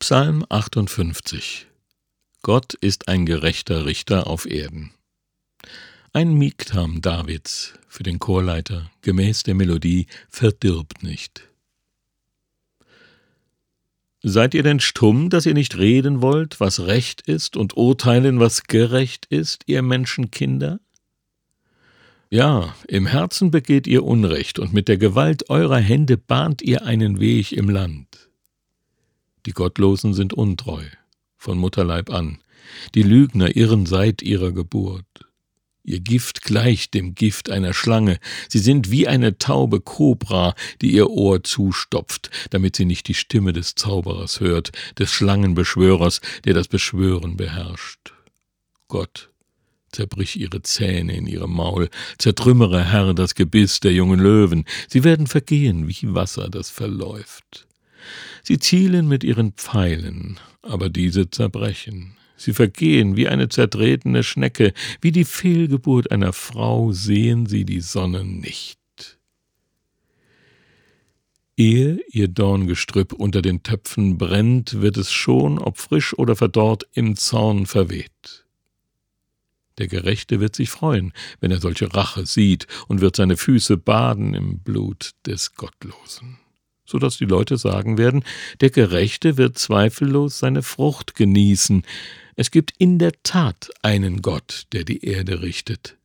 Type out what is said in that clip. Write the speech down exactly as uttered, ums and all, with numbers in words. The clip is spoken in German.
Psalm achtundfünfzig. Gott ist ein gerechter Richter auf Erden. Ein Miktam Davids für den Chorleiter, gemäß der Melodie Verdirbt nicht. Seid ihr denn stumm, dass ihr nicht reden wollt, was recht ist, und urteilen, was gerecht ist, ihr Menschenkinder? Ja, im Herzen begeht ihr Unrecht, und mit der Gewalt eurer Hände bahnt ihr einen Weg im Land. Die Gottlosen sind untreu, von Mutterleib an, die Lügner irren seit ihrer Geburt. Ihr Gift gleicht dem Gift einer Schlange, sie sind wie eine taube Kobra, die ihr Ohr zustopft, damit sie nicht die Stimme des Zauberers hört, des Schlangenbeschwörers, der das Beschwören beherrscht. Gott, zerbrich ihre Zähne in ihrem Maul, zertrümmere, Herr, das Gebiss der jungen Löwen, sie werden vergehen wie Wasser, das verläuft. Sie zielen mit ihren Pfeilen, aber diese zerbrechen. Sie vergehen wie eine zertretene Schnecke, wie die Fehlgeburt einer Frau sehen sie die Sonne nicht. Ehe ihr Dorngestrüpp unter den Töpfen brennt, wird es schon, ob frisch oder verdorrt, im Zorn verweht. Der Gerechte wird sich freuen, wenn er solche Rache sieht, und wird seine Füße baden im Blut des Gottlosen, so dass die Leute sagen werden, der Gerechte wird zweifellos seine Frucht genießen. Es gibt in der Tat einen Gott, der die Erde richtet.